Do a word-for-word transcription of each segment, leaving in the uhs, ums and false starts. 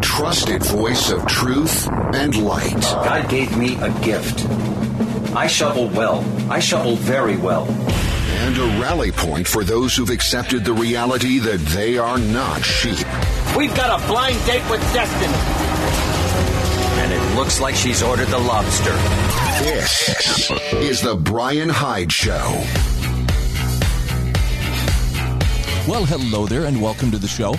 trusted voice of truth and light. God gave me a gift. I shovel well. I shovel very well. And a rally point for those who've accepted the reality that they are not sheep. We've got a blind date with destiny. And it looks like she's ordered the lobster. This is the Brian Hyde Show. Well, hello there, and welcome to the show.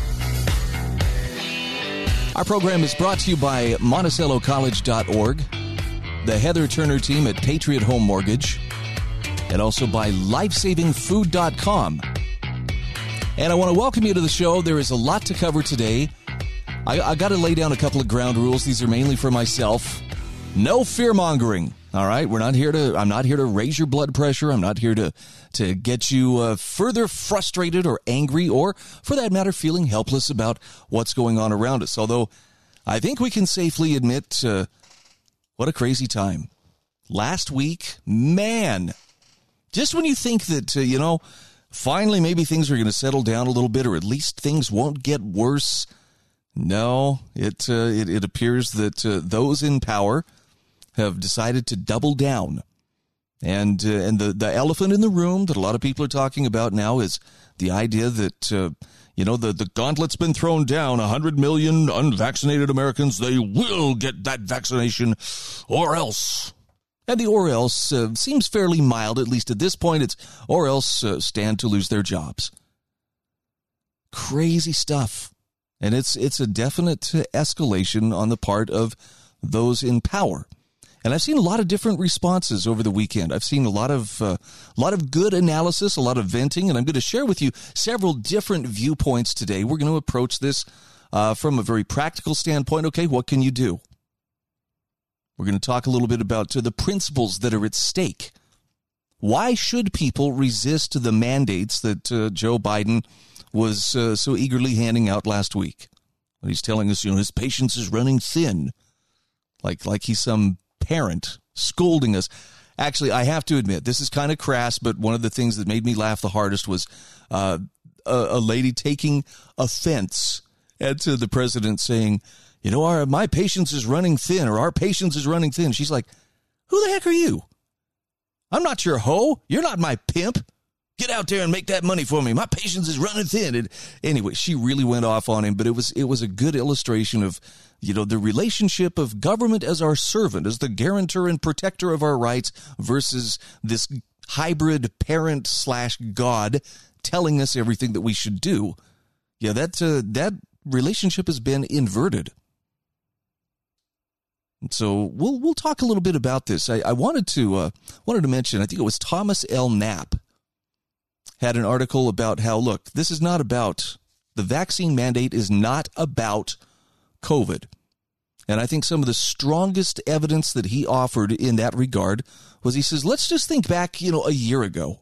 Our program is brought to you by Monticello College dot org, the Heather Turner team at Patriot Home Mortgage, and also by Life Saving Food dot com. And I want to welcome you to the show. There is a lot to cover today. I, I got to lay down a couple of ground rules. These are mainly for myself. No fear-mongering. All right, we're not here to. I'm not here to raise your blood pressure. I'm not here to to get you uh, further frustrated or angry, or, for that matter, feeling helpless about what's going on around us. Although, I think we can safely admit, uh, what a crazy time. Last week, man, just when you think that uh, you know, finally maybe things are going to settle down a little bit, or at least things won't get worse. No, it uh, it, it appears that uh, those in power have decided to double down. And uh, and the, the elephant in the room that a lot of people are talking about now is the idea that, uh, you know, the, the gauntlet's been thrown down. one hundred million unvaccinated Americans, they will get that vaccination or else. And the or else uh, seems fairly mild, at least at this point. It's or else uh, stand to lose their jobs. Crazy stuff. And it's it's a definite escalation on the part of those in power. And I've seen a lot of different responses over the weekend. I've seen a lot of uh, a lot of good analysis, a lot of venting, and I'm going to share with you several different viewpoints today. We're going to approach this uh, from a very practical standpoint. Okay, what can you do? We're going to talk a little bit about uh, the principles that are at stake. Why should people resist the mandates that uh, Joe Biden was uh, so eagerly handing out last week? When he's telling us, you know, his patience is running thin, like like he's some parent scolding us. Actually, I have to admit, this is kind of crass, but one of the things that made me laugh the hardest was uh, a, a lady taking offense at uh, the president saying, you know, our my patience is running thin, or our patience is running thin. She's like, who the heck are you? I'm not your hoe. You're not my pimp. Get out there and make that money for me. My patience is running thin. And anyway, she really went off on him, but it was it was a good illustration of, you know, the relationship of government as our servant, as the guarantor and protector of our rights, versus this hybrid parent slash God telling us everything that we should do. Yeah, that uh, that relationship has been inverted. So we'll we'll talk a little bit about this. I, I wanted to uh, wanted to mention, I think it was Thomas L. Knapp had an article about how, look, this is not about, the vaccine mandate is not about COVID. And I think some of the strongest evidence that he offered in that regard was, he says, let's just think back, you know, a year ago.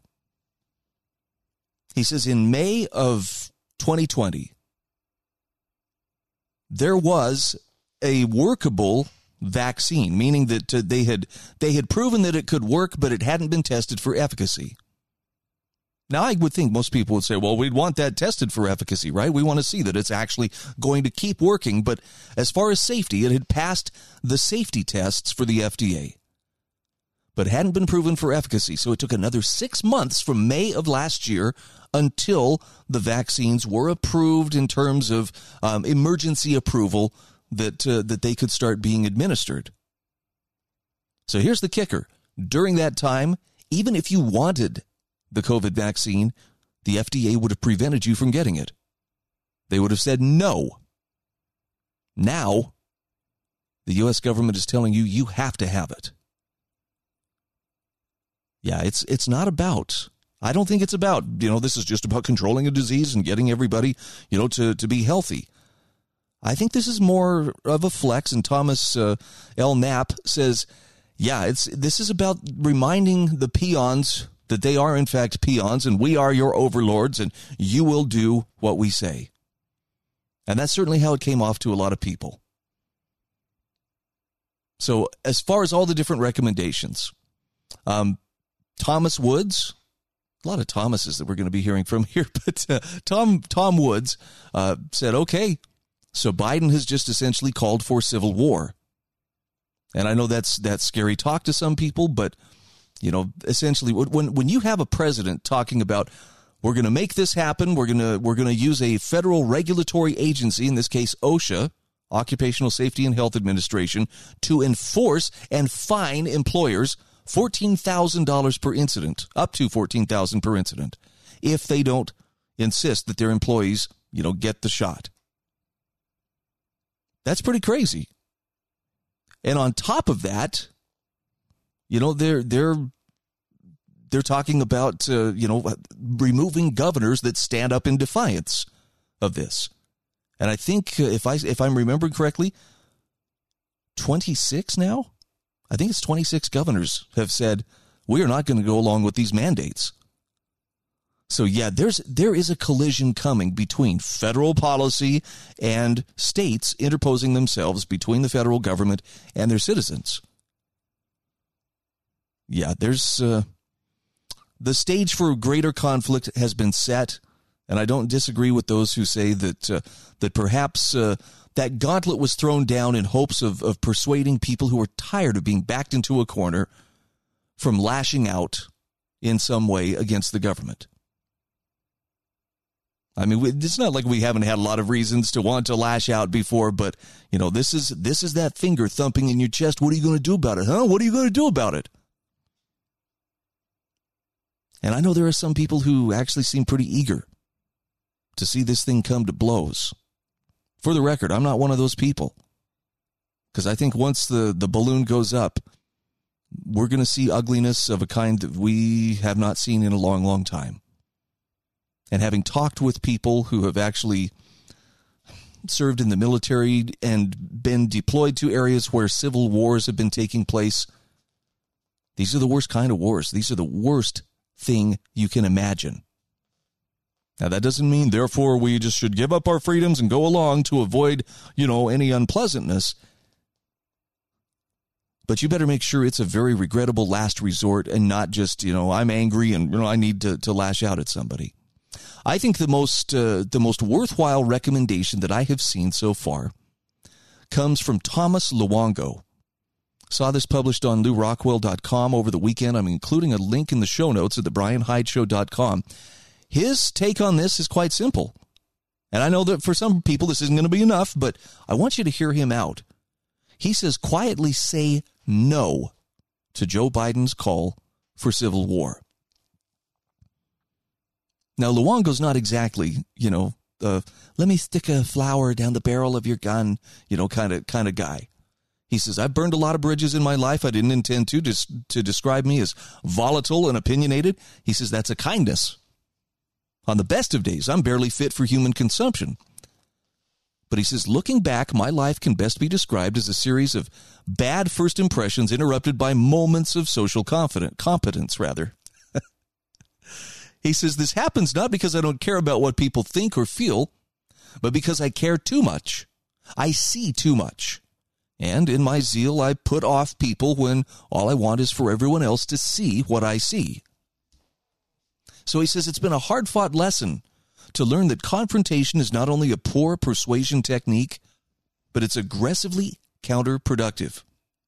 He says in May of twenty twenty, there was a workable vaccine, meaning that uh, they had they had proven that it could work, but it hadn't been tested for efficacy. Now, I would think most people would say, well, we'd want that tested for efficacy, right? We want to see that it's actually going to keep working. But as far as safety, it had passed the safety tests for the F D A, but hadn't been proven for efficacy. So it took another six months from May of last year until the vaccines were approved in terms of um, emergency approval that uh, that they could start being administered. So here's the kicker. During that time, even if you wanted the COVID vaccine, the F D A would have prevented you from getting it. They would have said no. Now, the U S government is telling you, you have to have it. Yeah, it's it's not about, I don't think it's about, you know, this is just about controlling a disease and getting everybody, you know, to, to be healthy. I think this is more of a flex, and Thomas uh, L. Knapp says, yeah, it's this is about reminding the peons that they are, in fact, peons, and we are your overlords, and you will do what we say. And that's certainly how it came off to a lot of people. So as far as all the different recommendations, um, Thomas Woods, a lot of Thomases that we're going to be hearing from here, but uh, Tom Tom Woods uh, said, okay, So Biden has just essentially called for civil war. And I know that's that's scary talk to some people, but, you know, essentially when when you have a president talking about we're going to make this happen, we're going to we're going to use a federal regulatory agency, in this case OSHA, Occupational Safety and Health Administration, to enforce and fine employers fourteen thousand dollars per incident, up to fourteen thousand dollars per incident, if they don't insist that their employees, you know, get the shot. That's pretty crazy. And on top of that, you know, they're they're they're talking about uh, you know, removing governors that stand up in defiance of this. And I think uh, if I if I'm remembering correctly, twenty-six now, I think it's twenty-six governors have said we are not going to go along with these mandates. So yeah, there's there is a collision coming between federal policy and states interposing themselves between the federal government and their citizens. Yeah, there's uh, the stage for greater conflict has been set, and I don't disagree with those who say that uh, that perhaps uh, that gauntlet was thrown down in hopes of of persuading people who are tired of being backed into a corner from lashing out in some way against the government. I mean, it's not like we haven't had a lot of reasons to want to lash out before, but, you know, this is this is that finger thumping in your chest. What are you going to do about it, huh? What are you going to do about it? And I know there are some people who actually seem pretty eager to see this thing come to blows. For the record, I'm not one of those people, because I think once the, the balloon goes up, we're going to see ugliness of a kind that we have not seen in a long, long time. And having talked with people who have actually served in the military and been deployed to areas where civil wars have been taking place, these are the worst kind of wars. These are the worst thing you can imagine. Now, that doesn't mean, therefore, we just should give up our freedoms and go along to avoid, you know, any unpleasantness. But you better make sure it's a very regrettable last resort and not just, you know, I'm angry and, you know, I need to, to lash out at somebody. I think the most uh, the most worthwhile recommendation that I have seen so far comes from Thomas Luongo. Saw this published on Lew Rockwell dot com over the weekend. I'm including a link in the show notes at the brian hyde show dot com. His take on this is quite simple. And I know that for some people this isn't going to be enough, but I want you to hear him out. He says, quietly say no to Joe Biden's call for civil war. Now, Luongo's not exactly, you know, uh, let me stick a flower down the barrel of your gun, you know, kind of kind of guy. He says, I've burned a lot of bridges in my life. I didn't intend to, just to describe me as volatile and opinionated. He says, that's a kindness. On the best of days, I'm barely fit for human consumption. But he says, looking back, my life can best be described as a series of bad first impressions interrupted by moments of social confidence, competence, rather. He says, this happens not because I don't care about what people think or feel, but because I care too much. I see too much. And in my zeal, I put off people when all I want is for everyone else to see what I see. So he says it's been a hard-fought lesson to learn that confrontation is not only a poor persuasion technique, but it's aggressively counterproductive.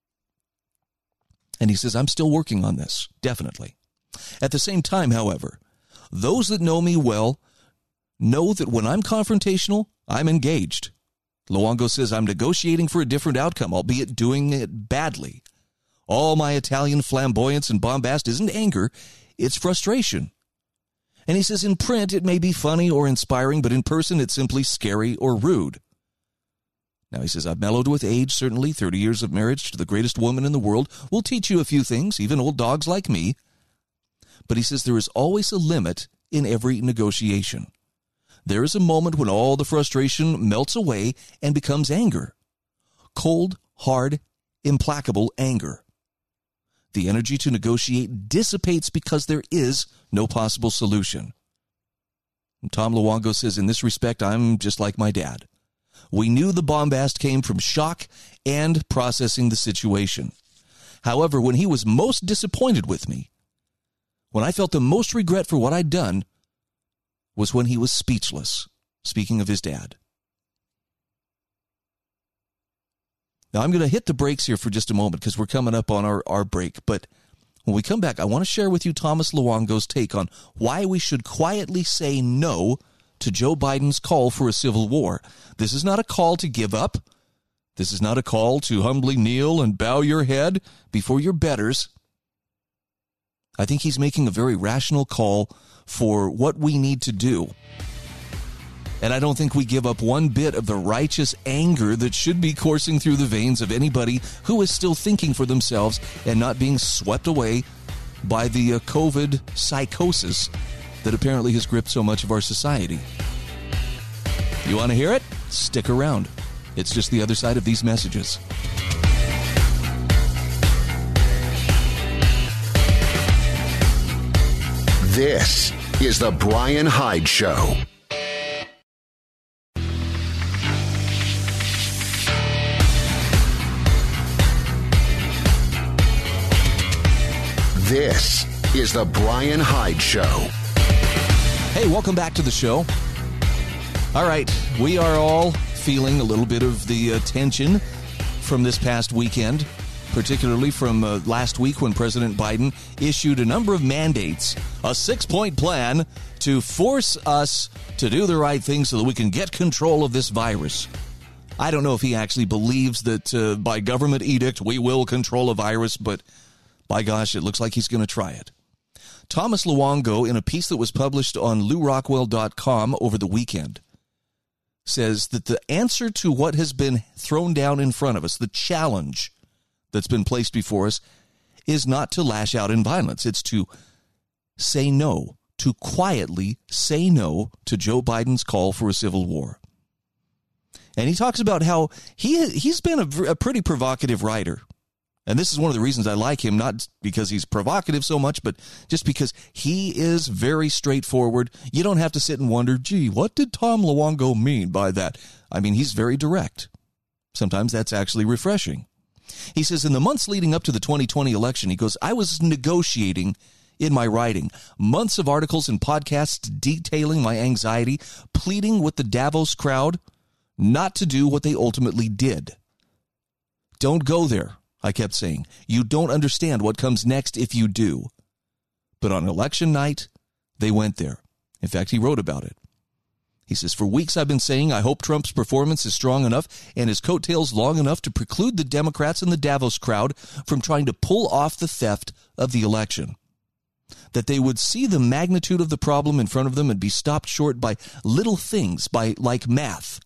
And he says, I'm still working on this, definitely. At the same time, however, those that know me well know that when I'm confrontational, I'm engaged. Luongo says I'm negotiating for a different outcome, albeit doing it badly. All my Italian flamboyance and bombast isn't anger, it's frustration. And he says in print it may be funny or inspiring, but in person it's simply scary or rude. Now he says, I've mellowed with age, certainly. thirty years of marriage to the greatest woman in the world will teach you a few things, even old dogs like me. But he says there is always a limit in every negotiation. There is a moment when all the frustration melts away and becomes anger. Cold, hard, implacable anger. The energy to negotiate dissipates because there is no possible solution. And Tom Luongo says, in this respect, I'm just like my dad. We knew the bombast came from shock and processing the situation. However, when he was most disappointed with me, when I felt the most regret for what I'd done, was when he was speechless, speaking of his dad. Now, I'm going to hit the brakes here for just a moment because we're coming up on our, our break. But when we come back, I want to share with you Thomas Luongo's take on why we should quietly say no to Joe Biden's call for a civil war. This is not a call to give up. This is not a call to humbly kneel and bow your head before your betters. I think he's making a very rational call for what we need to do. And I don't think we give up one bit of the righteous anger that should be coursing through the veins of anybody who is still thinking for themselves and not being swept away by the uh, COVID psychosis that apparently has gripped so much of our society. You want to hear it? Stick around. It's just the other side of these messages. This is the Brian Hyde Show. This is the Brian Hyde Show. Hey, welcome back to the show. All right, we are all feeling a little bit of the uh, tension from this past weekend, particularly from uh, last week when President Biden issued a number of mandates, a six-point plan to force us to do the right thing so that we can get control of this virus. I don't know if he actually believes that uh, by government edict we will control a virus, but by gosh, it looks like he's going to try it. Thomas Luongo, in a piece that was published on Lew Rockwell dot com over the weekend, says that the answer to what has been thrown down in front of us, the challenge that's been placed before us, is not to lash out in violence. It's to say no, to quietly say no to Joe Biden's call for a civil war. And he talks about how he, he's been a, a pretty provocative writer. And this is one of the reasons I like him, not because he's provocative so much, but just because he is very straightforward. You don't have to sit and wonder, gee, what did Tom Luongo mean by that? I mean, he's very direct. Sometimes that's actually refreshing. He says, in the months leading up to the twenty twenty election, he goes, I was negotiating in my writing, months of articles and podcasts detailing my anxiety, pleading with the Davos crowd not to do what they ultimately did. Don't go there, I kept saying. You don't understand what comes next if you do. But on election night, they went there. In fact, he wrote about it. He says, for weeks I've been saying I hope Trump's performance is strong enough and his coattails long enough to preclude the Democrats and the Davos crowd from trying to pull off the theft of the election. That they would see the magnitude of the problem in front of them and be stopped short by little things, by like math.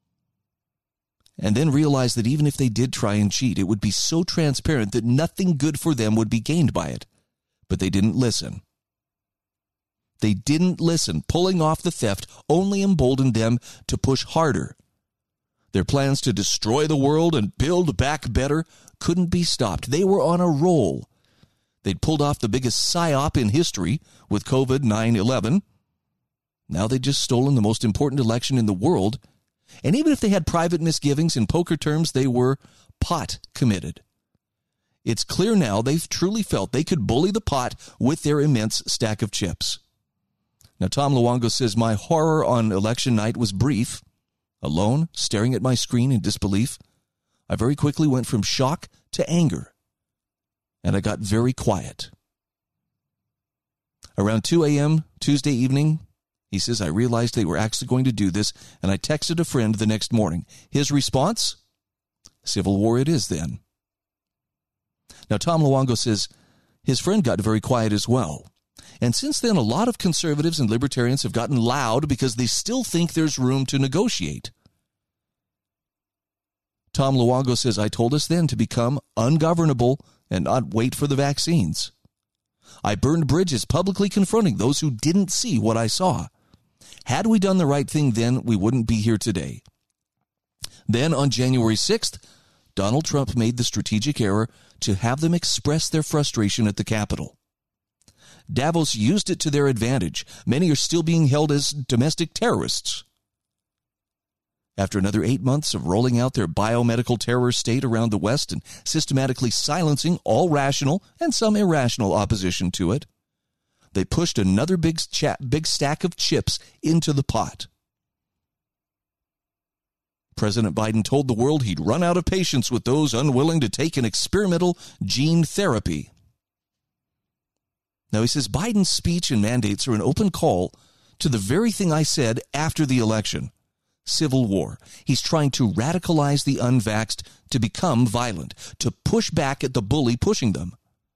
And then realize that even if they did try and cheat, it would be so transparent that nothing good for them would be gained by it. But they didn't listen. They didn't listen. Pulling off the theft only emboldened them to push harder. Their plans to destroy the world and build back better couldn't be stopped. They were on a roll. They'd pulled off the biggest psyop in history with COVID nine eleven. Now they'd just stolen the most important election in the world. And even if they had private misgivings, in poker terms, they were pot committed. It's clear now they've truly felt they could bully the pot with their immense stack of chips. Now, Tom Luongo says, my horror on election night was brief. Alone, staring at my screen in disbelief, I very quickly went from shock to anger. And I got very quiet. Around two a.m. Tuesday evening, he says, I realized they were actually going to do this, and I texted a friend the next morning. His response? Civil war it is then. Now, Tom Luongo says his friend got very quiet as well. And since then, a lot of conservatives and libertarians have gotten loud because they still think there's room to negotiate. Tom Luongo says, I told us then to become ungovernable and not wait for the vaccines. I burned bridges publicly confronting those who didn't see what I saw. Had we done the right thing then, we wouldn't be here today. Then on January sixth, Donald Trump made the strategic error to have them express their frustration at the Capitol. Davos used it to their advantage. Many are still being held as domestic terrorists. After another eight months of rolling out their biomedical terror state around the West and systematically silencing all rational and some irrational opposition to it, they pushed another big, cha- big stack of chips into the pot. President Biden told the world he'd run out of patience with those unwilling to take an experimental gene therapy. Now, he says Biden's speech and mandates are an open call to the very thing I said after the election, civil war. He's trying to radicalize the unvaxxed to become violent, to push back at the bully pushing them.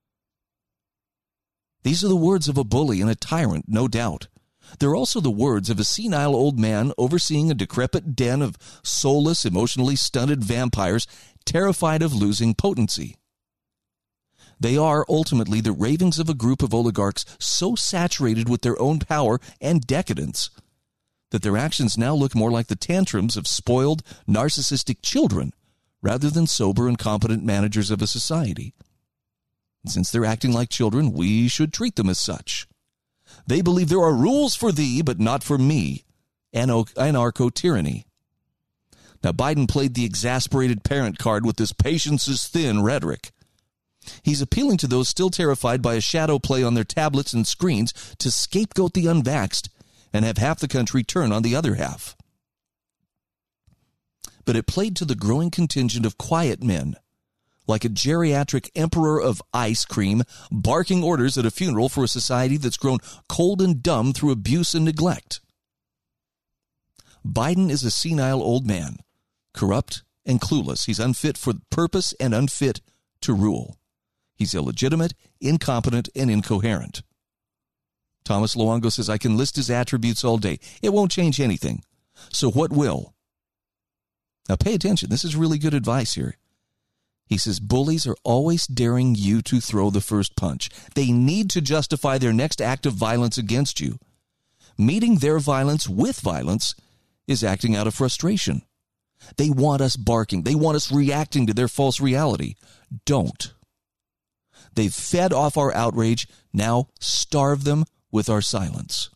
These are the words of a bully and a tyrant, no doubt. They're also the words of a senile old man overseeing a decrepit den of soulless, emotionally stunted vampires, terrified of losing potency. They are ultimately the ravings of a group of oligarchs so saturated with their own power and decadence that their actions now look more like the tantrums of spoiled, narcissistic children rather than sober and competent managers of a society. And since they're acting like children, we should treat them as such. They believe there are rules for thee, but not for me. Anarcho-tyranny. Now, Biden played the exasperated parent card with this patience is thin rhetoric. He's appealing to those still terrified by a shadow play on their tablets and screens to scapegoat the unvaxxed and have half the country turn on the other half. But it played to the growing contingent of quiet men, like a geriatric emperor of ice cream barking orders at a funeral for a society that's grown cold and dumb through abuse and neglect. Biden is a senile old man, corrupt and clueless. He's unfit for purpose and unfit to rule. He's illegitimate, incompetent, and incoherent. Thomas Luongo says, I can list his attributes all day. It won't change anything. So what will? Now pay attention. This is really good advice here. He says, bullies are always daring you to throw the first punch. They need to justify their next act of violence against you. Meeting their violence with violence is acting out of frustration. They want us barking. They want us reacting to their false reality. Don't. They've fed off our outrage. Now starve them with our silence.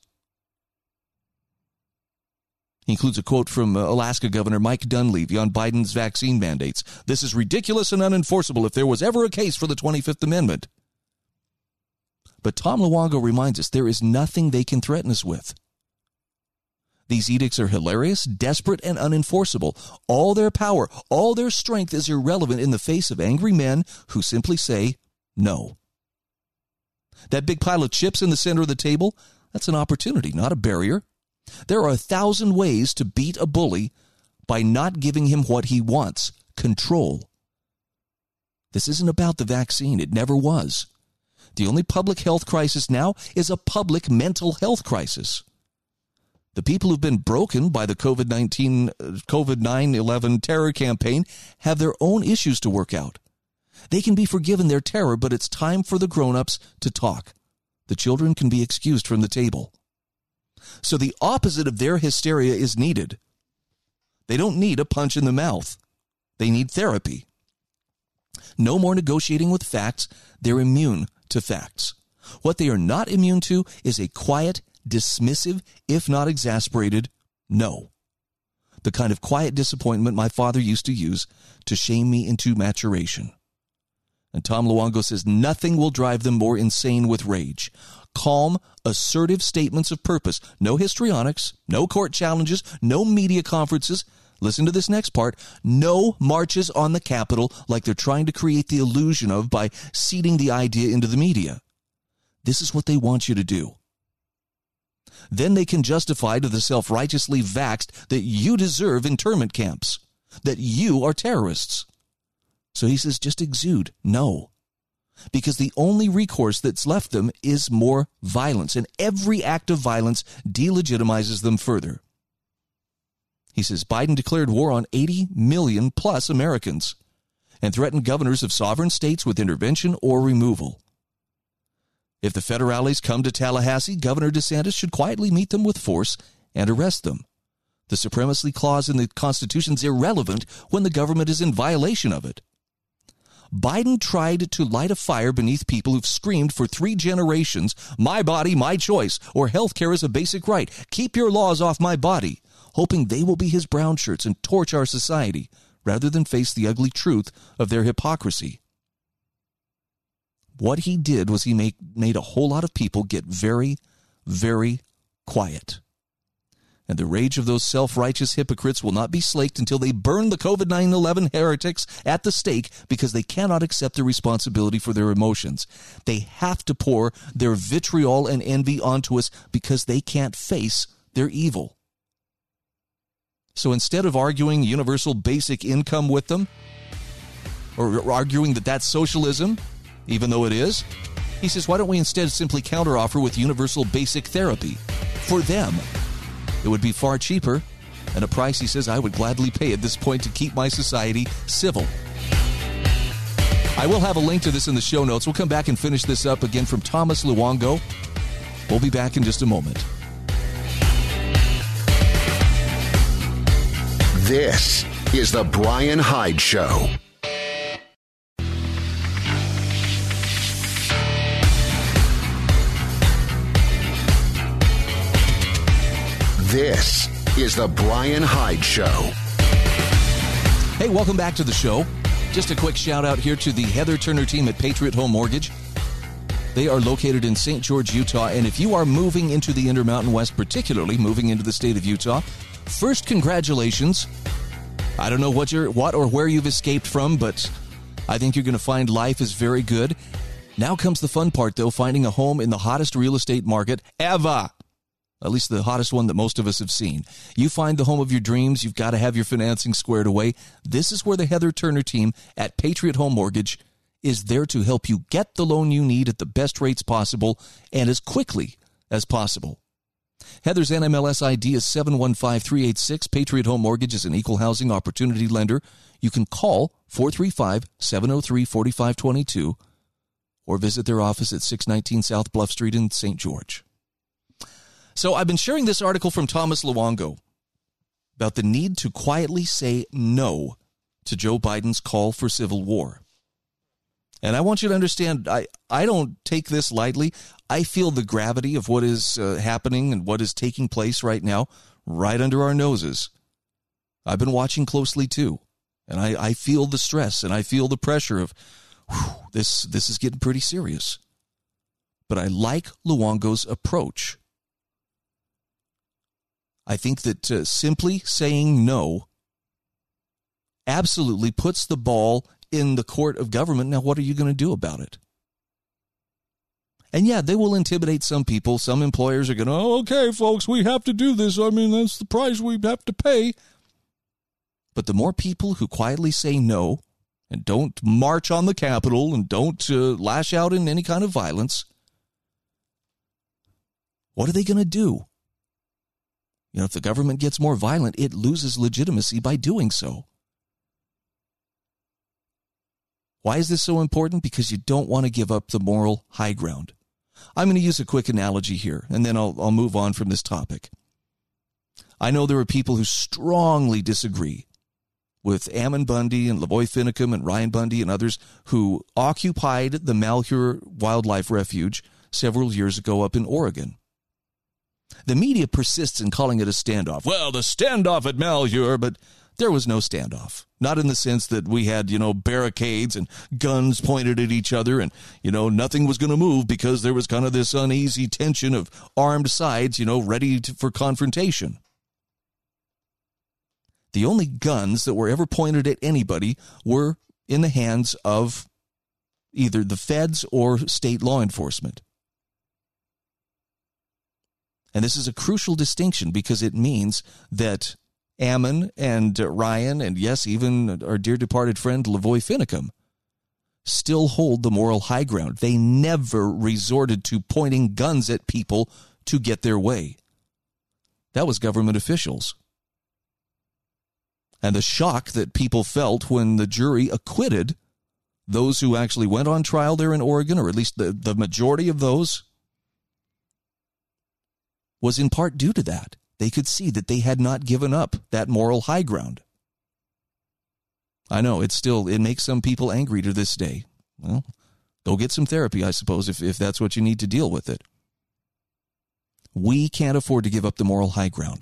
He includes a quote from Alaska Governor Mike Dunleavy on Biden's vaccine mandates. This is ridiculous and unenforceable if there was ever a case for the twenty-fifth Amendment. But Tom Luongo reminds us there is nothing they can threaten us with. These edicts are hilarious, desperate, and unenforceable. All their power, all their strength is irrelevant in the face of angry men who simply say no. That big pile of chips in the center of the table, that's an opportunity, not a barrier. There are a thousand ways to beat a bully by not giving him what he wants, control. This isn't about the vaccine. It never was. The only public health crisis now is a public mental health crisis. The people who've been broken by the COVID nineteen, COVID nine eleven terror campaign have their own issues to work out. They can be forgiven their terror, but it's time for the grown-ups to talk. The children can be excused from the table. So the opposite of their hysteria is needed. They don't need a punch in the mouth. They need therapy. No more negotiating with facts. They're immune to facts. What they are not immune to is a quiet, dismissive, if not exasperated, no. The kind of quiet disappointment my father used to use to shame me into maturation. And Tom Luongo says nothing will drive them more insane with rage. Calm, assertive statements of purpose. No histrionics, no court challenges, no media conferences. Listen to this next part. No marches on the Capitol like they're trying to create the illusion of by seeding the idea into the media. This is what they want you to do. Then they can justify to the self-righteously vaxxed that you deserve internment camps, that you are terrorists. So he says, just exude no. Because the only recourse that's left them is more violence, and every act of violence delegitimizes them further. He says Biden declared war on eighty million plus Americans and threatened governors of sovereign states with intervention or removal. If the federales come to Tallahassee, Governor DeSantis should quietly meet them with force and arrest them. The supremacy clause in the Constitution is irrelevant when the government is in violation of it. Biden tried to light a fire beneath people who've screamed for three generations, my body, my choice, or health care is a basic right. Keep your laws off my body, hoping they will be his brown shirts and torch our society rather than face the ugly truth of their hypocrisy. What he did was he make, made a whole lot of people get very, very quiet. And the rage of those self-righteous hypocrites will not be slaked until they burn the COVID nine eleven heretics at the stake because they cannot accept the responsibility for their emotions. They have to pour their vitriol and envy onto us because they can't face their evil. So instead of arguing universal basic income with them, or arguing that that's socialism, even though it is, he says, why don't we instead simply counteroffer with universal basic therapy for them? It would be far cheaper, and a price, he says, I would gladly pay at this point to keep my society civil. I will have a link to this in the show notes. We'll come back and finish this up again from Thomas Luongo. We'll be back in just a moment. This is the Brian Hyde Show. This is the Brian Hyde Show. Hey, welcome back to the show. Just a quick shout out here to the Heather Turner team at Patriot Home Mortgage. They are located in Saint George, Utah, and if you are moving into the Intermountain West, particularly moving into the state of Utah, first, congratulations. I don't know what you're, what or where you've escaped from, but I think you're going to find life is very good. Now comes the fun part, though, finding a home in the hottest real estate market ever. At least the hottest one that most of us have seen. You find the home of your dreams. You've got to have your financing squared away. This is where the Heather Turner team at Patriot Home Mortgage is there to help you get the loan you need at the best rates possible and as quickly as possible. Heather's N M L S I D is seven one five three eight six. Patriot Home Mortgage is an equal housing opportunity lender. You can call four three five, seven oh three, four five two two or visit their office at six nineteen South Bluff Street in Saint George. So I've been sharing this article from Thomas Luongo about the need to quietly say no to Joe Biden's call for civil war. And I want you to understand, I, I don't take this lightly. I feel the gravity of what is uh, happening and what is taking place right now, right under our noses. I've been watching closely too, and I, I feel the stress and I feel the pressure of, whew, this, this is getting pretty serious. But I like Luongo's approach. I think that uh, simply saying no absolutely puts the ball in the court of government. Now, what are you going to do about it? And yeah, they will intimidate some people. Some employers are going, oh, okay, folks, we have to do this. I mean, that's the price we have to pay. But the more people who quietly say no and don't march on the Capitol and don't uh, lash out in any kind of violence, what are they going to do? You know, if the government gets more violent, it loses legitimacy by doing so. Why is this so important? Because you don't want to give up the moral high ground. I'm going to use a quick analogy here, and then I'll, I'll move on from this topic. I know there are people who strongly disagree with Ammon Bundy and Lavoy Finicum and Ryan Bundy and others who occupied the Malheur Wildlife Refuge several years ago up in Oregon. The media persists in calling it a standoff. Well, the standoff at Malheur, but there was no standoff. Not in the sense that we had, you know, barricades and guns pointed at each other and, you know, nothing was going to move because there was kind of this uneasy tension of armed sides, you know, ready to, for confrontation. The only guns that were ever pointed at anybody were in the hands of either the feds or state law enforcement. And this is a crucial distinction because it means that Ammon and uh, Ryan, and yes, even our dear departed friend Lavoy Finicum, still hold the moral high ground. They never resorted to pointing guns at people to get their way. That was government officials. And the shock that people felt when the jury acquitted those who actually went on trial there in Oregon, or at least the, the majority of those, was in part due to that. They could see that they had not given up that moral high ground. I know, it's still, it makes some people angry to this day. Well, go get some therapy, I suppose, if, if that's what you need to deal with it. We can't afford to give up the moral high ground.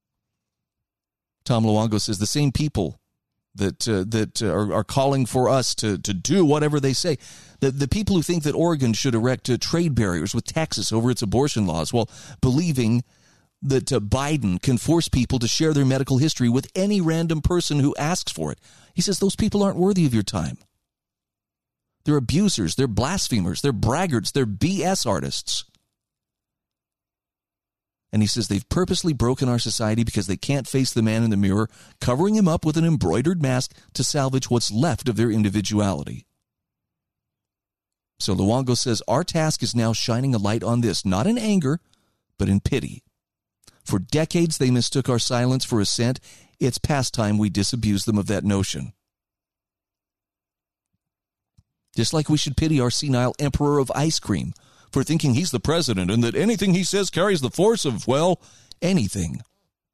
Tom Luongo says the same people that uh, that uh, are, are calling for us to, to do whatever they say, the, the people who think that Oregon should erect uh, trade barriers with Texas over its abortion laws, while believing that uh, Biden can force people to share their medical history with any random person who asks for it. He says those people aren't worthy of your time. They're abusers, they're blasphemers, they're braggarts, they're B S artists. And he says they've purposely broken our society because they can't face the man in the mirror, covering him up with an embroidered mask to salvage what's left of their individuality. So Luongo says our task is now shining a light on this, not in anger, but in pity. For decades they mistook our silence for assent. It's past time we disabuse them of that notion. Just like we should pity our senile emperor of ice cream for thinking he's the president and that anything he says carries the force of, well, anything.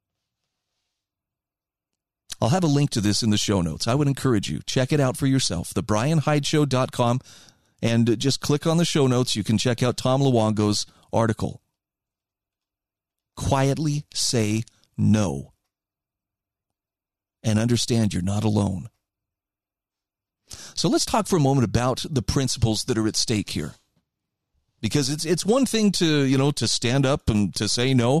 I'll have a link to this in the show notes. I would encourage you, check it out for yourself, the brian hyde show dot com, and just click on the show notes. You can check out Tom Luongo's article. Quietly say no. And understand you're not alone. So let's talk for a moment about the principles that are at stake here. Because it's it's one thing to, you know, to stand up and to say no,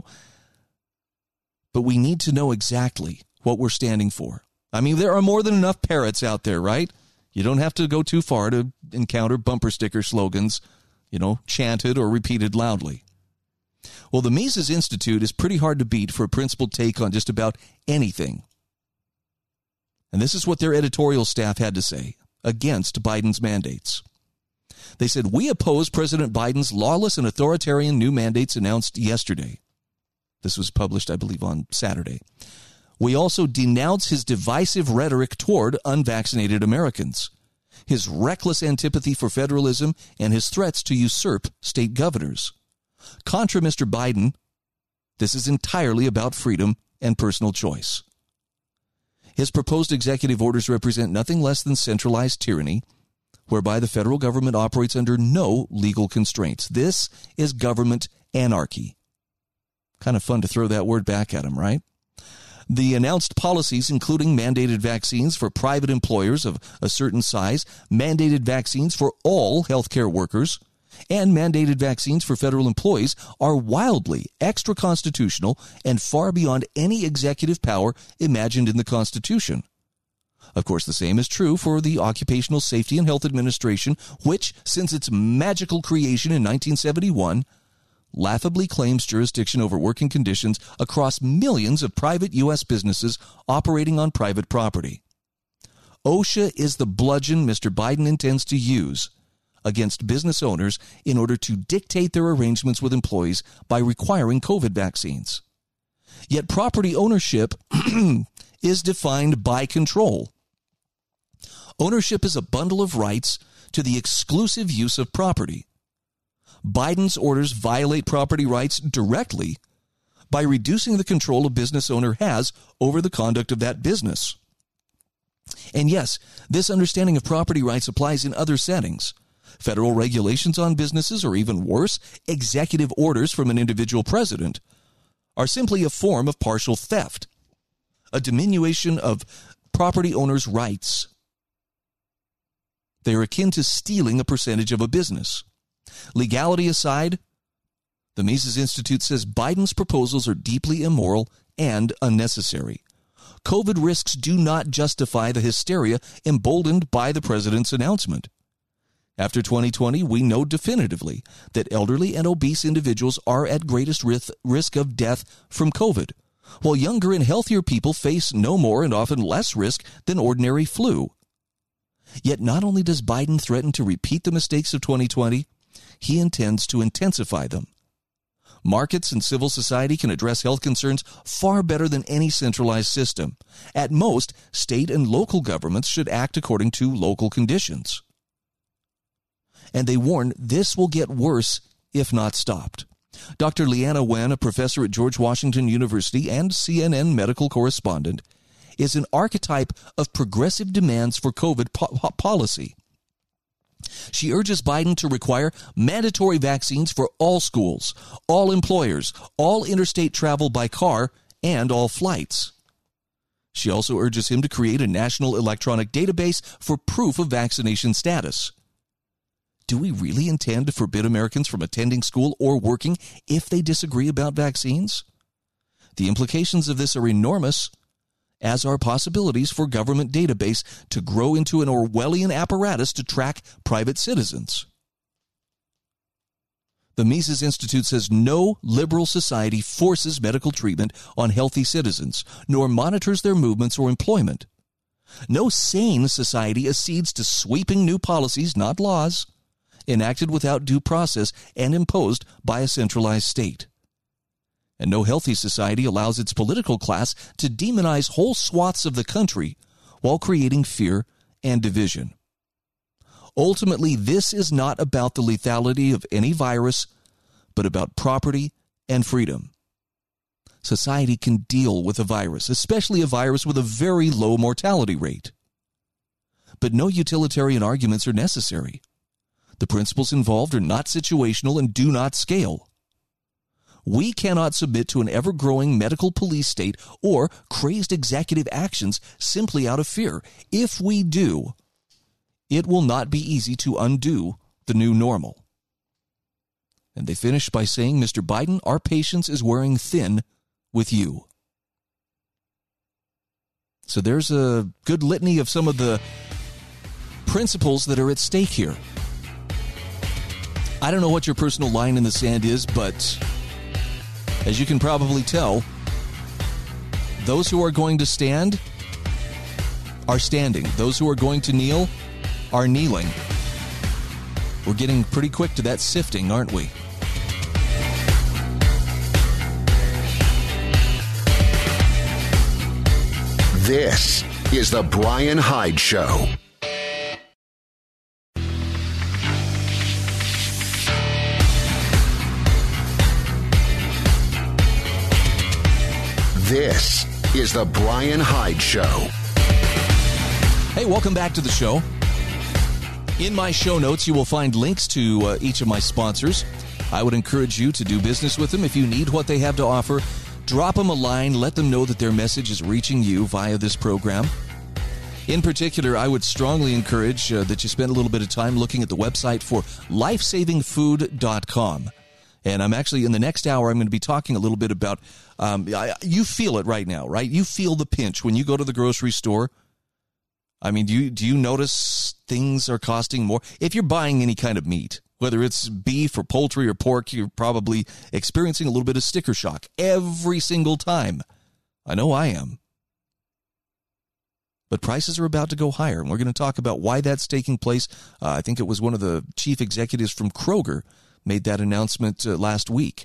but we need to know exactly what we're standing for. I mean, there are more than enough parrots out there, right? You don't have to go too far to encounter bumper sticker slogans, you know, chanted or repeated loudly. Well, the Mises Institute is pretty hard to beat for a principled take on just about anything. And this is what their editorial staff had to say against Biden's mandates. They said, we oppose President Biden's lawless and authoritarian new mandates announced yesterday. This was published, I believe, on Saturday. We also denounce his divisive rhetoric toward unvaccinated Americans, his reckless antipathy for federalism, and his threats to usurp state governors. Contra Mister Biden, this is entirely about freedom and personal choice. His proposed executive orders represent nothing less than centralized tyranny, whereby the federal government operates under no legal constraints. This is government anarchy. Kind of fun to throw that word back at him, right? The announced policies, including mandated vaccines for private employers of a certain size, mandated vaccines for all healthcare workers, and mandated vaccines for federal employees, are wildly extra-constitutional and far beyond any executive power imagined in the Constitution. Of course, the same is true for the Occupational Safety and Health Administration, which, since its magical creation in nineteen seventy-one, laughably claims jurisdiction over working conditions across millions of private U S businesses operating on private property. OSHA is the bludgeon Mister Biden intends to use against business owners in order to dictate their arrangements with employees by requiring COVID vaccines. Yet property ownership is defined by control. Ownership is a bundle of rights to the exclusive use of property. Biden's orders violate property rights directly by reducing the control a business owner has over the conduct of that business. And yes, this understanding of property rights applies in other settings. Federal regulations on businesses, or even worse, executive orders from an individual president, are simply a form of partial theft, a diminution of property owners' rights. They are akin to stealing a percentage of a business. Legality aside, the Mises Institute says Biden's proposals are deeply immoral and unnecessary. COVID risks do not justify the hysteria emboldened by the president's announcement. After twenty twenty, we know definitively that elderly and obese individuals are at greatest risk of death from COVID, while younger and healthier people face no more and often less risk than ordinary flu. Yet not only does Biden threaten to repeat the mistakes of twenty twenty, he intends to intensify them. Markets and civil society can address health concerns far better than any centralized system. At most, state and local governments should act according to local conditions. And they warn this will get worse if not stopped. Doctor Leana Wen, a professor at George Washington University and C N N medical correspondent, is an archetype of progressive demands for COVID po- policy. She urges Biden to require mandatory vaccines for all schools, all employers, all interstate travel by car, and all flights. She also urges him to create a national electronic database for proof of vaccination status. Do we really intend to forbid Americans from attending school or working if they disagree about vaccines? The implications of this are enormous, as are possibilities for government database to grow into an Orwellian apparatus to track private citizens. The Mises Institute says no liberal society forces medical treatment on healthy citizens, nor monitors their movements or employment. No sane society accedes to sweeping new policies, not laws, enacted without due process and imposed by a centralized state. And no healthy society allows its political class to demonize whole swaths of the country while creating fear and division. Ultimately, this is not about the lethality of any virus, but about property and freedom. Society can deal with a virus, especially a virus with a very low mortality rate. But no utilitarian arguments are necessary. The principles involved are not situational and do not scale. We cannot submit to an ever-growing medical police state or crazed executive actions simply out of fear. If we do, it will not be easy to undo the new normal. And they finished by saying, Mister Biden, our patience is wearing thin with you. So there's a good litany of some of the principles that are at stake here. I don't know what your personal line in the sand is, but as you can probably tell, those who are going to stand are standing. Those who are going to kneel are kneeling. We're getting pretty quick to that sifting, aren't we? This is the Brian Hyde Show. This is the Brian Hyde Show. Hey, welcome back to the show. In my show notes, you will find links to uh, each of my sponsors. I would encourage you to do business with them. If you need what they have to offer, drop them a line. Let them know that their message is reaching you via this program. In particular, I would strongly encourage uh, that you spend a little bit of time looking at the website for life saving food dot com. And I'm actually, in the next hour, I'm going to be talking a little bit about, um, I, you feel it right now, right? You feel the pinch when you go to the grocery store. I mean, do you, do you notice things are costing more? If you're buying any kind of meat, whether it's beef or poultry or pork, you're probably experiencing a little bit of sticker shock every single time. I know I am. But prices are about to go higher, and we're going to talk about why that's taking place. Uh, I think it was one of the chief executives from Kroger made that announcement uh, last week.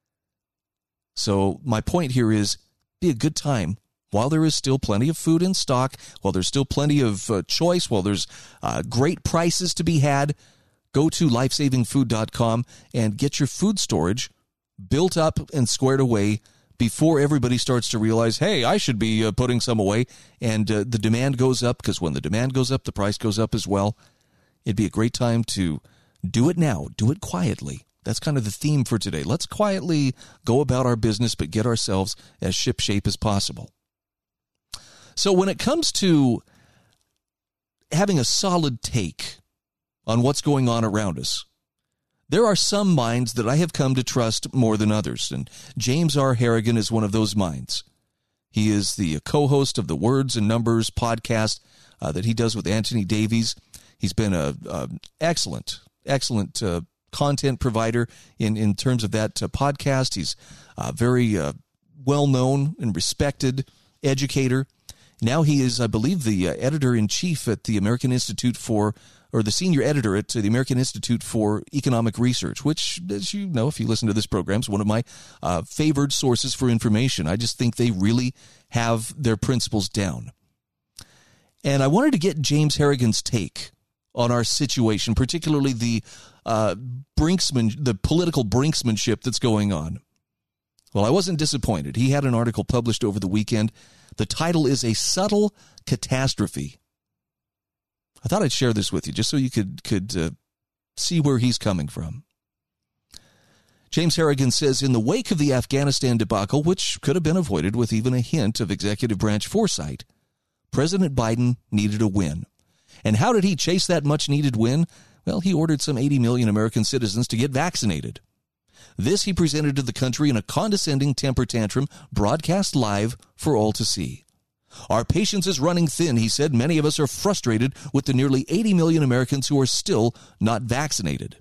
So my point here is, be a good time while there is still plenty of food in stock, while there's still plenty of uh, choice, while there's uh, great prices to be had. Go to life saving food dot com and get your food storage built up and squared away before everybody starts to realize, hey, I should be uh, putting some away. And uh, the demand goes up, because when the demand goes up, the price goes up as well. It'd be a great time to do it now. Do it quietly. That's kind of the theme for today. Let's quietly go about our business, but get ourselves as shipshape as possible. So when it comes to having a solid take on what's going on around us, there are some minds that I have come to trust more than others, and James R. Harrigan is one of those minds. He is the co-host of the Words and Numbers podcast uh, that he does with Anthony Davies. He's been a, a excellent, excellent uh, content provider in, in terms of that uh, podcast. He's a very uh, well-known and respected educator. Now he is, I believe, the uh, editor-in-chief at the American Institute for, or the senior editor at the American Institute for Economic Research, which, as you know, if you listen to this program, is one of my uh, favored sources for information. I just think they really have their principles down. And I wanted to get James Harrigan's take on our situation, particularly the uh, brinksman, the political brinksmanship that's going on. Well, I wasn't disappointed. He had an article published over the weekend. The title is A Subtle Catastrophe. I thought I'd share this with you just so you could, could uh, see where he's coming from. James Harrigan says, in the wake of the Afghanistan debacle, which could have been avoided with even a hint of executive branch foresight, President Biden needed a win. And how did he chase that much-needed win? Well, he ordered some eighty million American citizens to get vaccinated. This he presented to the country in a condescending temper tantrum broadcast live for all to see. Our patience is running thin, he said. Many of us are frustrated with the nearly eighty million Americans who are still not vaccinated.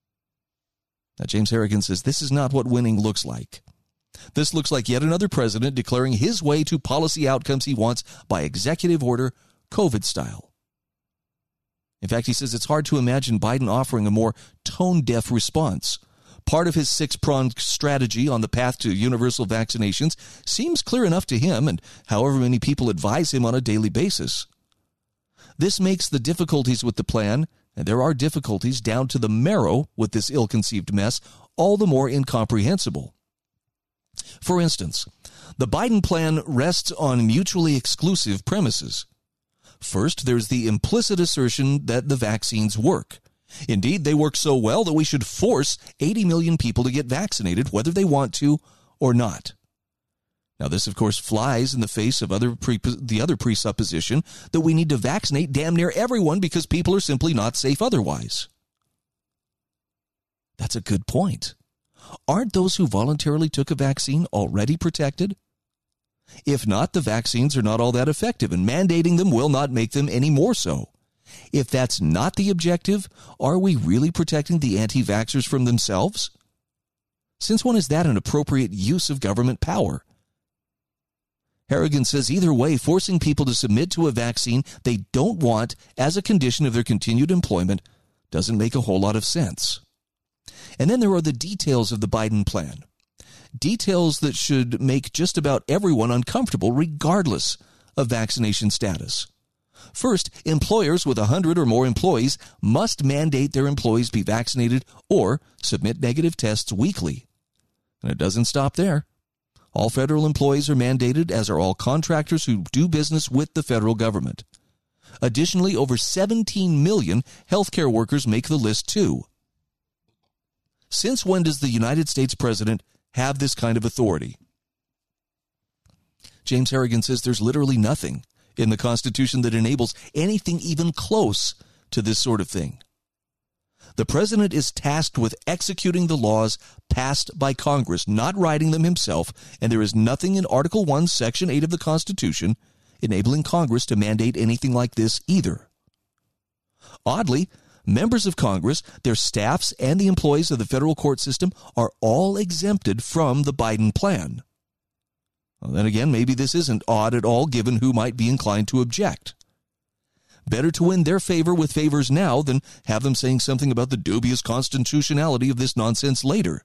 Now, James Harrigan says this is not what winning looks like. This looks like yet another president declaring his way to policy outcomes he wants by executive order, COVID style. In fact, he says it's hard to imagine Biden offering a more tone-deaf response. Part of his six-pronged strategy on the path to universal vaccinations seems clear enough to him and however many people advise him on a daily basis. This makes the difficulties with the plan, and there are difficulties down to the marrow with this ill-conceived mess, all the more incomprehensible. For instance, the Biden plan rests on mutually exclusive premises. First, there's the implicit assertion that the vaccines work. Indeed, they work so well that we should force eighty million people to get vaccinated, whether they want to or not. Now, this, of course, flies in the face of other pre- the other presupposition that we need to vaccinate damn near everyone because people are simply not safe otherwise. That's a good point. Aren't those who voluntarily took a vaccine already protected? If not, the vaccines are not all that effective, and mandating them will not make them any more so. If that's not the objective, are we really protecting the anti-vaxxers from themselves? Since when is that an appropriate use of government power? Harrigan says either way, forcing people to submit to a vaccine they don't want as a condition of their continued employment doesn't make a whole lot of sense. And then there are the details of the Biden plan. Details that should make just about everyone uncomfortable regardless of vaccination status. First, employers with one hundred or more employees must mandate their employees be vaccinated or submit negative tests weekly. And it doesn't stop there. All federal employees are mandated, as are all contractors who do business with the federal government. Additionally, over seventeen million healthcare workers make the list too. Since when does the United States president have this kind of authority? James Harrigan says there's literally nothing in the Constitution that enables anything even close to this sort of thing. The president is tasked with executing the laws passed by Congress, not writing them himself, and there is nothing in Article one, Section eight of the Constitution enabling Congress to mandate anything like this either. Oddly, members of Congress, their staffs, and the employees of the federal court system are all exempted from the Biden plan. Well, then again, maybe this isn't odd at all given who might be inclined to object. Better to win their favor with favors now than have them saying something about the dubious constitutionality of this nonsense later.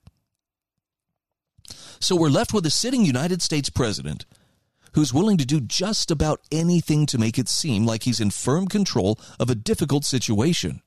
So we're left with a sitting United States president who's willing to do just about anything to make it seem like he's in firm control of a difficult situation.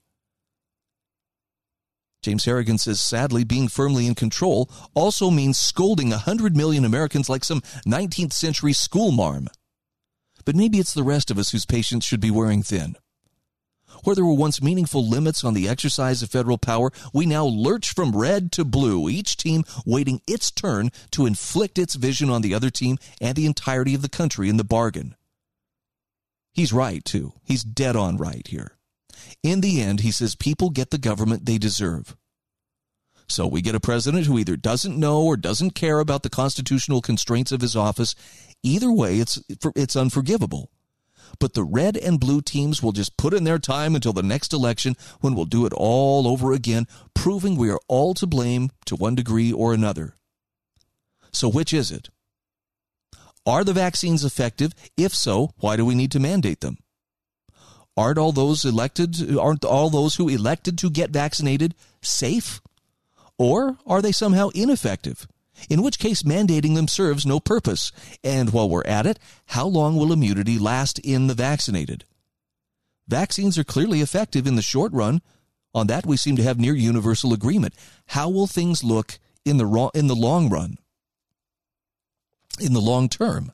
James Harrigan says, sadly, being firmly in control also means scolding one hundred million Americans like some nineteenth century schoolmarm. But maybe it's the rest of us whose patience should be wearing thin. Where there were once meaningful limits on the exercise of federal power, we now lurch from red to blue, each team waiting its turn to inflict its vision on the other team and the entirety of the country in the bargain. He's right, too. He's dead on right here. In the end, he says people get the government they deserve. So we get a president who either doesn't know or doesn't care about the constitutional constraints of his office. Either way, it's it's unforgivable. But the red and blue teams will just put in their time until the next election when we'll do it all over again, proving we are all to blame to one degree or another. So which is it? Are the vaccines effective? If so, why do we need to mandate them? Aren't all those elected, aren't all those who elected to get vaccinated safe? Or are they somehow ineffective? In which case mandating them serves no purpose. And while we're at it, how long will immunity last in the vaccinated? Vaccines are clearly effective in the short run. On that, we seem to have near universal agreement. How will things look in the ro- in the long run? In the long term?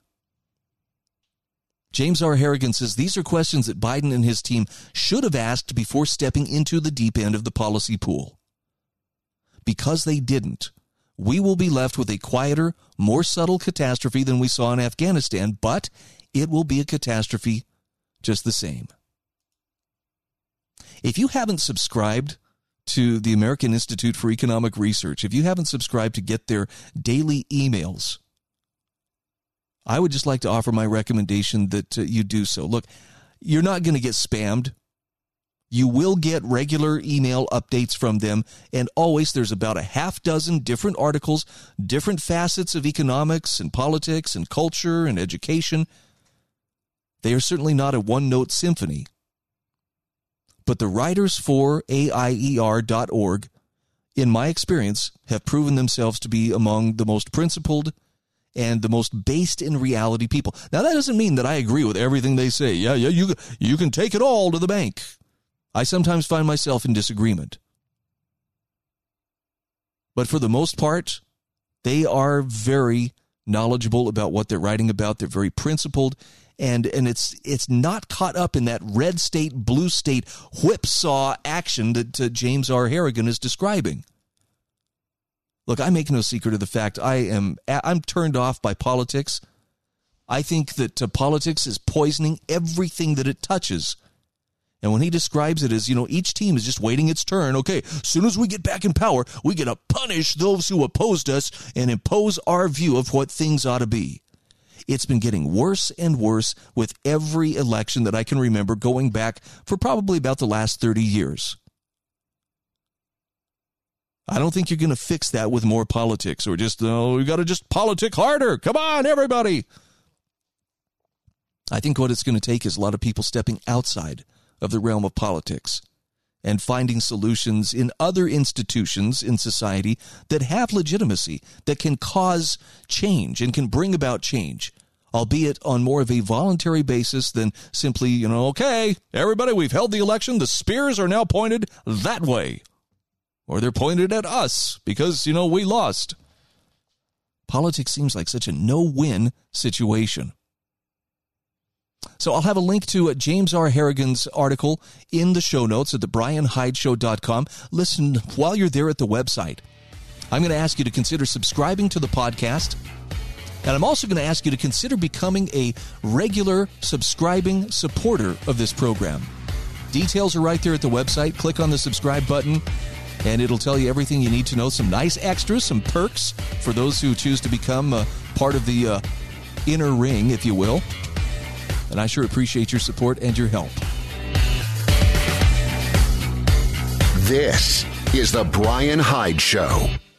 James R. Harrigan says these are questions that Biden and his team should have asked before stepping into the deep end of the policy pool. Because they didn't, we will be left with a quieter, more subtle catastrophe than we saw in Afghanistan, but it will be a catastrophe just the same. If you haven't subscribed to the American Institute for Economic Research. If you haven't subscribed to get their daily emails, I would just like to offer my recommendation that uh, you do so. Look, you're not going to get spammed. You will get regular email updates from them, and always there's about a half dozen different articles, different facets of economics and politics and culture and education. They are certainly not a one-note symphony. But the writers for A I E R dot org, in my experience, have proven themselves to be among the most principled and the most based in reality people. Now, that doesn't mean that I agree with everything they say. Yeah, yeah, you, you can take it all to the bank. I sometimes find myself in disagreement. But for the most part, they are very knowledgeable about what they're writing about. They're very principled, and, and it's it's not caught up in that red state, blue state whipsaw action that uh, James R. Harrigan is describing. Look, I make no secret of the fact I am I'm turned off by politics. I think that uh, politics is poisoning everything that it touches. And when he describes it as, you know, each team is just waiting its turn. Okay, as soon as we get back in power, we get to punish those who opposed us and impose our view of what things ought to be. It's been getting worse and worse with every election that I can remember going back for probably about the last thirty years. I don't think you're going to fix that with more politics or just, oh, we got to just politic harder. Come on, everybody. I think what it's going to take is a lot of people stepping outside of the realm of politics and finding solutions in other institutions in society that have legitimacy, that can cause change and can bring about change, albeit on more of a voluntary basis than simply, you know, okay, everybody, we've held the election. The spears are now pointed that way. Or they're pointed at us because, you know, we lost. Politics seems like such a no-win situation. So I'll have a link to uh, James R. Harrigan's article in the show notes at the brian hyde show dot com. Listen, while you're there at the website, I'm going to ask you to consider subscribing to the podcast. And I'm also going to ask you to consider becoming a regular subscribing supporter of this program. Details are right there at the website. Click on the subscribe button, and it'll tell you everything you need to know. Some nice extras, some perks for those who choose to become uh, part of the uh, inner ring, if you will. And I sure appreciate your support and your help. This is the Brian Hyde Show.